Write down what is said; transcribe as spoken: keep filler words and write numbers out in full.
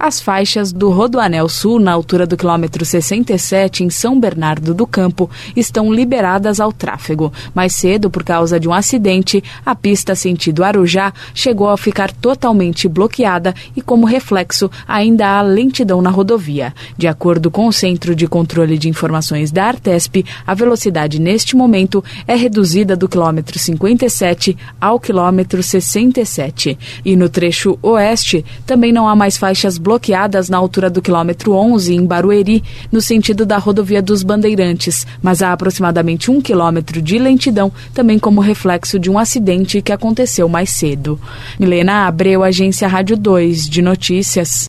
As faixas do Rodoanel Sul, na altura do quilômetro sessenta e sete, em São Bernardo do Campo, estão liberadas ao tráfego. Mais cedo, por causa de um acidente, a pista sentido Arujá chegou a ficar totalmente bloqueada e, como reflexo, ainda há lentidão na rodovia. De acordo com o Centro de Controle de Informações da Artesp, a velocidade neste momento é reduzida do quilômetro cinquenta e sete ao quilômetro sessenta e sete. E no trecho oeste, também não há mais faixas bloqueadas na altura do quilômetro onze, em Barueri, no sentido da rodovia dos Bandeirantes, mas há aproximadamente um quilômetro de lentidão, também como reflexo de um acidente que aconteceu mais cedo. Milena Abreu, Agência Rádio dois de Notícias.